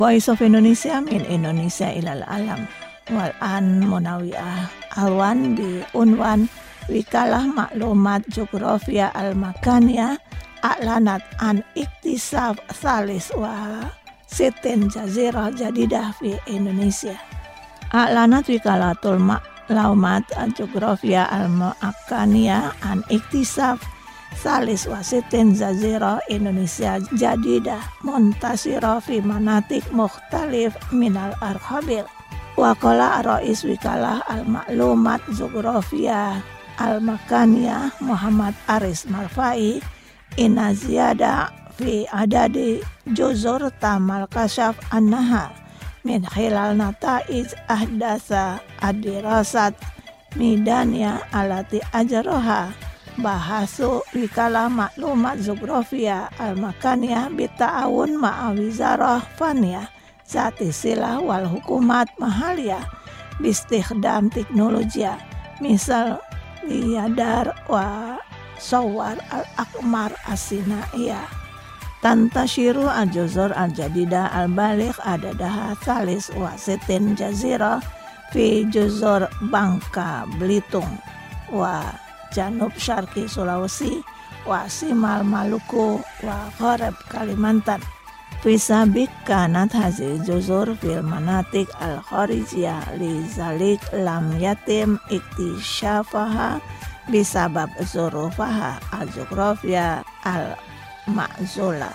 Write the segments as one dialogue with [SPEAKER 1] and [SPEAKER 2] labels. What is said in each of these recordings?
[SPEAKER 1] Voice of Indonesia min Indonesia ilal alam. Wal-an Munawiah Alwan bi unwan Wikalah Maklumat Jografia Al-Makaniyah A'lanat an iktisaf salis wa sitin jazirah jadidah fi Indonesia. A'lanat Wikalatul Maklumat Jografia Al-Makaniyah an iktisaf salis wa sitin jazirah Indonesia jadidah muntasirah fi manatik mukhtalif minal arhabil. Waqala Rais Wikalah Al-Maklumat Jografia Al-Makaniyah Muhammad Aris Marfai inna ziyada fi adadi juzur tamal kasyaf annaha min khilal nata'ij ahdasa ad-dirasat midania alati ajroha bahasu Wikalah Maklumat Jografia Al-Makaniyah bita'awun ma'awizarah faniyah zati silah wal hukumat mahaliyah bistikhdam teknologi misal liyadar wa sawar al-akmar asinaiyah tantashiru al-juzur al-jadidah al-baligh adadaha salis wa sitin jazirah fi juzur Bangka Belitung wa Janub Syarqi Sulawesi wa Simal Maluku wa Gharib Kalimantan. Fisabik kanat hasil juzur fil manatik al-kharijiyah li zalik lam yatim iktisyafaha bisabab zurufaha al-jografia al-ma'zula.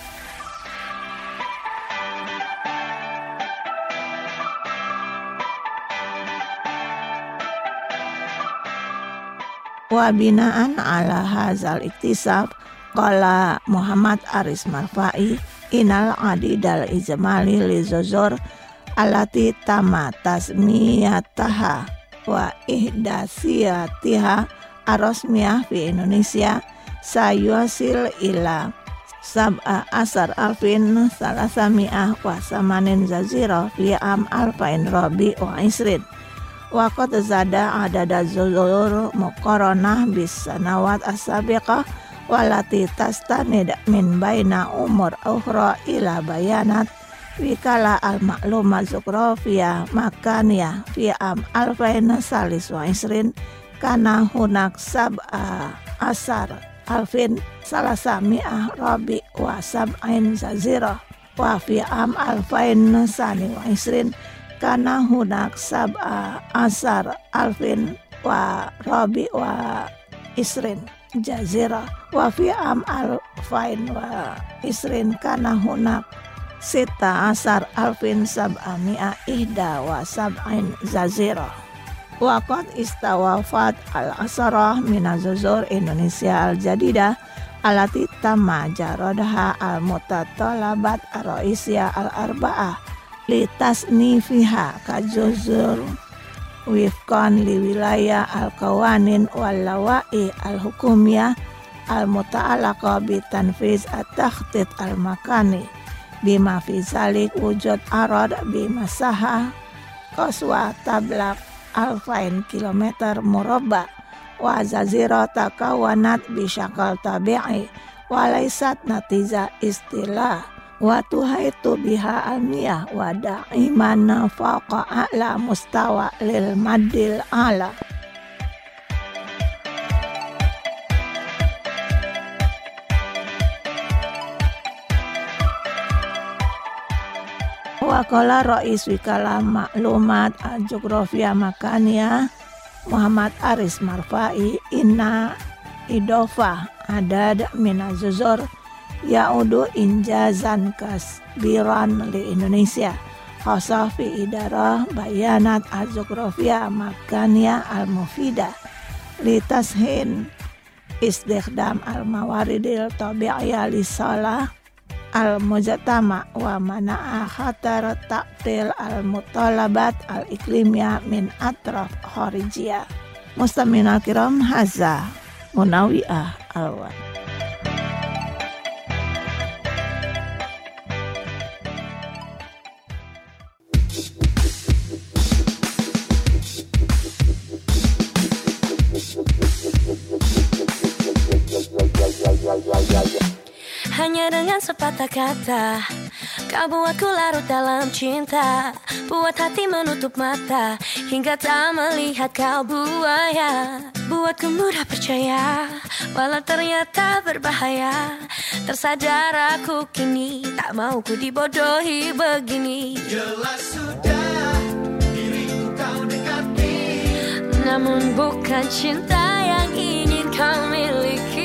[SPEAKER 1] Wa binaan ala hazal iktisaf qala Muhammad Aris Marfai inal adidal ijmali li zuzur alati tama tasmiyataha wa ihdasiyatiha arosmiyah fi Indonesia sayuasil ila sab'a asar alfin salasami'ah wa samanin zazirah fi am alfain rabi wa isrin wa qad zada adada zuzur muqaranah bis sanawat as-sabiqah walati tastanid min baina umur ukhra ila bayanat Wikalah Al-Maklumat Jografia Makaniyah fi am alfain salis wa isrin kana hunak sab'a asar alfin salasami'ah rabi wa sab'ain zazirah wa fi am alfain sani wa isrin kana hunak sab'a asar alfin wa rabi wa isrin jazirah wa fi am alfain wa isrin kana hunak sita asar alfin sab'ami'a ihda wa sab'ain zazirah. Waqad istawafat al-asarah minazuzur Indonesia al-jadidah alati tamma jarodaha al-mutatalabat ar-raisiyah al-arba'ah litasnifiha kajuzur wifqan liwilayah al-qawanin wal-lawa'i al-hukumiyah al-muta'alaqa bitanfiz at-takhtid al-makani bima fi zalik wujud arad bimasaha qaswa tablaq alfain kilometer murabba wa zazirah takawanat bisyakal tabi'i walaisat natija istilah wa tuhaitu biha almiyah wa da'iman faqa a'la mustawa lil maddil ala. Waqala Rais Wikalah Maklumat Jografia Makaniyah Muhammad Aris Marfai inna idofah adad minazuzur yaudu injazan kasbiran li Indonesia khasah fi idarah bayanat al-jografia makaniyah al-mufidah li tashin istikhdam al-mawaridil tabi'iyah li salah al-mujtama wa mana'a khatar ta'til al-mutalabat al-iklimiyah min atraf kharijiyah. Mustamina kiram haza Munawiah Alwan.
[SPEAKER 2] Hanya dengan sepatah kata Kau buatku larut dalam cinta, buat hati menutup mata hingga tak melihat kau buaya. Buatku mudah percaya, walau ternyata berbahaya. Tersadar aku kini, tak mau ku dibodohi begini.
[SPEAKER 3] Jelas sudah diriku kau dekati,
[SPEAKER 2] namun bukan cinta yang ingin kau miliki.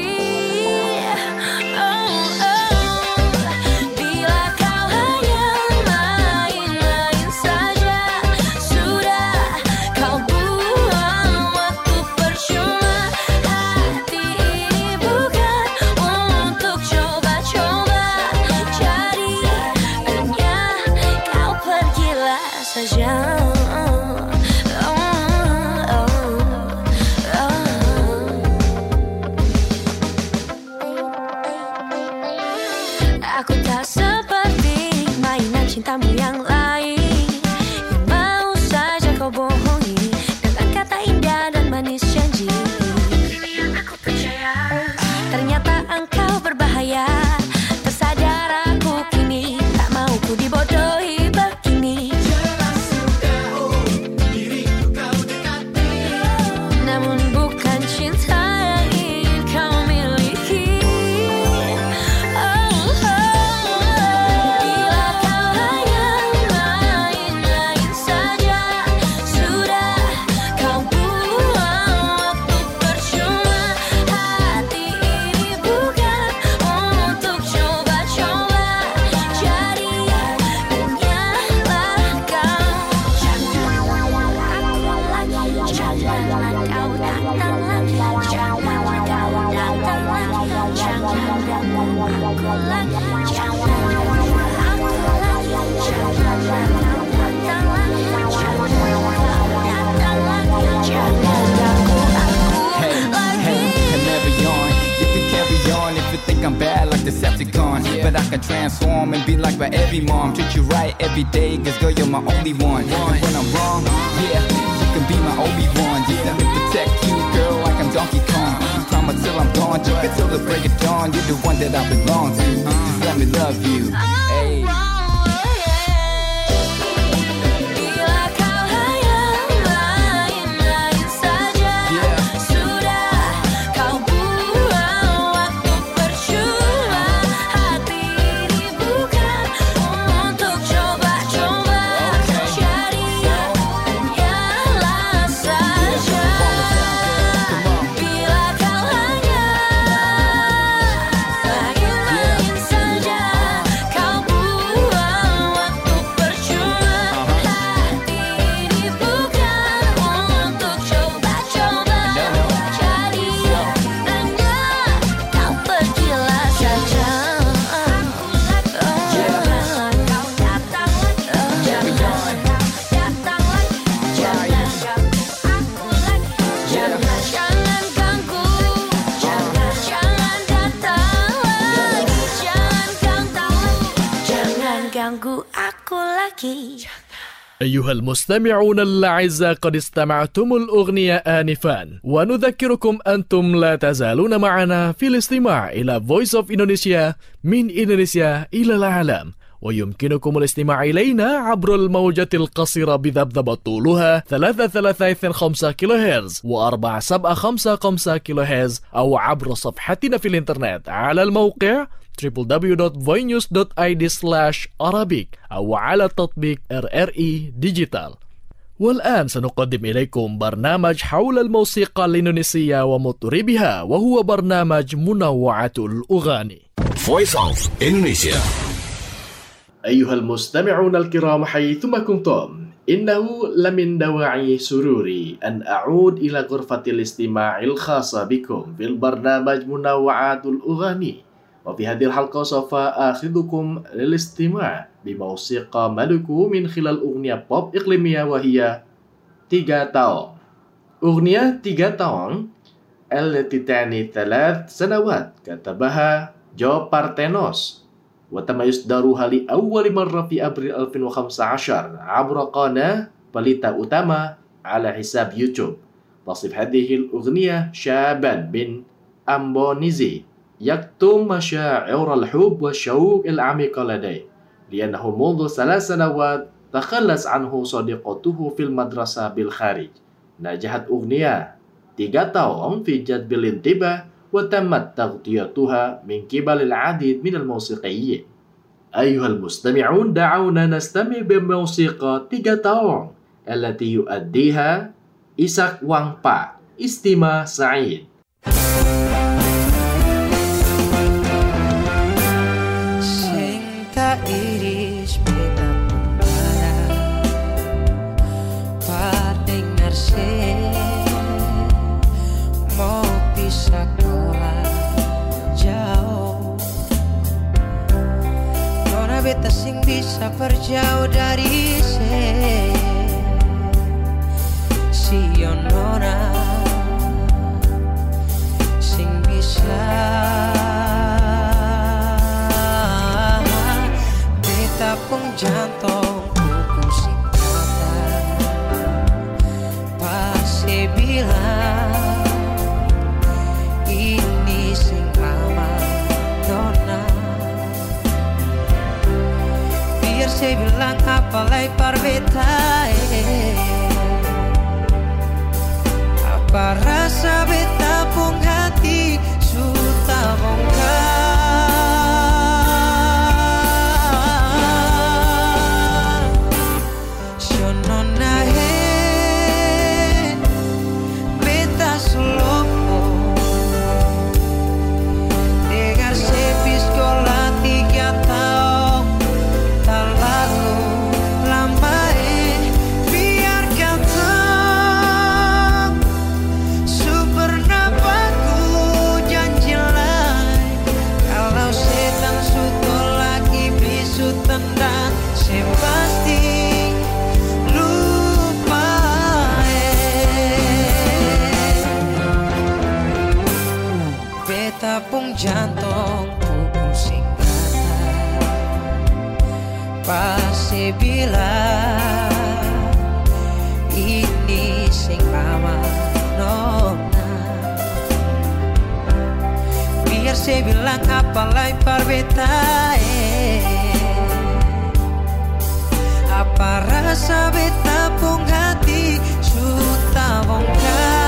[SPEAKER 2] Aku tak seperti mainan cintamu yang lain, yang mau saja kau bohongi dengan kata indah dan manis janji. Kini aku percaya, ternyata engkau berbahaya. Tersadar aku kini, tak mau ku dibodohi begini.
[SPEAKER 3] jelas sudah diriku kau dekati,
[SPEAKER 2] Namun bukan cinta yang ingin kau miliki. Bila kau hanya main-main saja, sudah kau buang waktu percuma. Hati ini bukan untuk coba-coba, jadi hanyalah kau. Janganlah kau datang lagi, janganlah kau datang lagi, janganlah aku lagi, janganlah aku lagi, janganlah kau datang lagi, janganlah kau datang lagi, janganlah aku lagi.
[SPEAKER 4] And carry on. You can carry on if you think I'm bad like Decepticon. But I can transform and be like my every mom. Treat you right every day, cause girl, you're my only one. And when I'm wrong, yeah, you can be my Obi-Wan. Yeah, let me protect you, girl, like I'm Donkey Kong. Promise till I'm gone, you can till the break of dawn. You're the one that I belong to. Just let me love you. Hey.
[SPEAKER 2] Bila kau hanya main-main saja, sudah kau buang waktu percuma. Hati ini bukan untuk coba-coba, jadi hanyalah saja. Bila kau hanya main-main saja, kau buang waktu percuma. Hati ini bukan untuk coba-coba, jadi hanya kau pergilah saja. Kau datang lagi, jangan kau datang lagi, jangan ganggu aku lagi, jangan ganggu, jangan datang lagi, jangan ganggu aku lagi.
[SPEAKER 5] أيها المستمعون الأعزاء، قد استمعتم الأغنية آنفا، ونذكركم أنتم لا تزالون معنا في الاستماع إلى Voice of Indonesia من إندونيسيا إلى العالم. ويمكنكم الاستماع إلينا عبر الموجة القصيرة بذبذبة طولها 335 كيلو هرتز و4755 كيلو هرتز، أو عبر صفحتنا في الإنترنت على الموقع www.voinews.id/Arabic أو على تطبيق RRI ديجيتال. والآن سنقدم إليكم برنامج حول الموسيقى الإندونيسية ومطربها، وهو برنامج منوعات الأغاني.
[SPEAKER 6] Voice of Indonesia.
[SPEAKER 7] أيها المستمعون الكرام حيثما كنتم، إنه لمن دواعي سروري أن أعود إلى غرفة الاستماع الخاصة بكم في البرنامج منوعات الأغاني. وفي هذه الحلقة سوف آخذكم للاستماع بموسيقى ملكو من خلال أغنية بوب إقليمية، وهي تيغا تاونغ. أغنية تيغا تاونغ التي تعني 3 سنوات كتبها جو بارتينوس، وتم إصدارها لأول مرة في أبريل 2015 عبر قناة بليتا أوتاما على حساب يوتيوب. تصف هذه الأغنية شابا من أمبونيزي يكتم مشاعر الحب والشوق العميق لديه لأنه منذ 3 سنوات تخلص عنه صديقته في المدرسة بالخارج. نجحت أغنية 3 tahun في جذب الانتباه وتمت تغطيتها من قبل العديد من الموسيقيين. أيها المستمعون، دعونا نستمع بموسيقى 3 tahun التي يؤديها إيساك وانغبا. استماع سعيد.
[SPEAKER 8] Sing tak iris beta pembara Pardengar se mau pisah kolah jauh. Nona beta sing bisa berjauh dari si nona sing bisa beta pun jantung kuku sing kata pasti bilang ini sing lama nona. Biar saya bilang apa lepar beta apa rasa beta pun hati sudah bongkar. Sionona beta slopo dengar sepis sekolah 3 tahun terlalu lama. Biarkan super napaku janji lain. Kalau setan suto lagi bisu tendang, saya pasti lupa. Beta pun jantung pukul sing kata pasti bilang ini sing lama nona. Biar saya bilang apa lepar beta apa rasa beta pun hati sudah bongkar.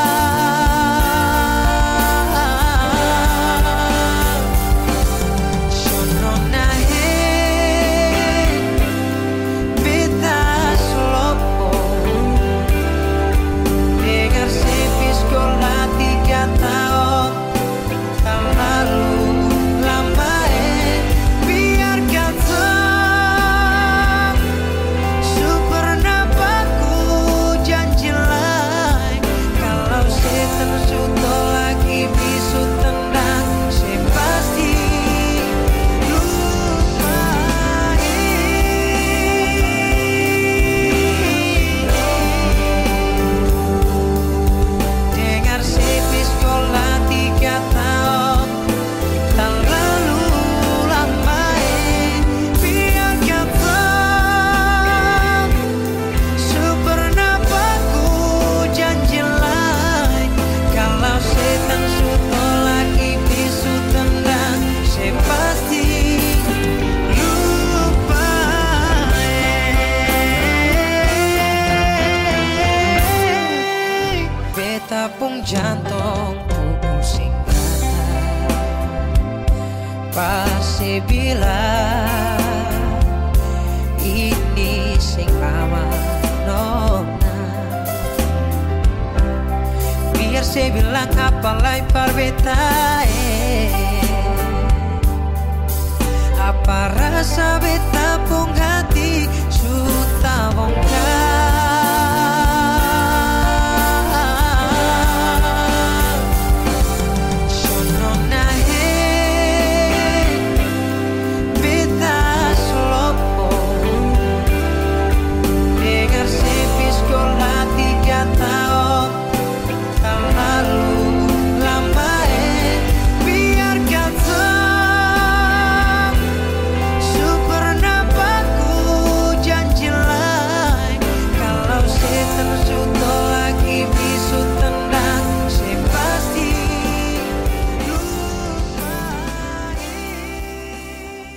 [SPEAKER 8] Sonona beta slopo dengar sepis sekolah 3 tahun terlalu lama. Biarkan super napaku janji lain. Kalau setan sudah lagi bisu tendang, saya pasti lupa. Dengar sepis sekolah 3 tahun terlalu lama. Biarkan super napaku janji lain. Kalau setan sudah lagi bisu tendang, saya pasti lupa. Beta pun jantung pukul sing kata pasti bilang ini sing lama nona. Biar saya bilang apa lepar beta apa rasa beta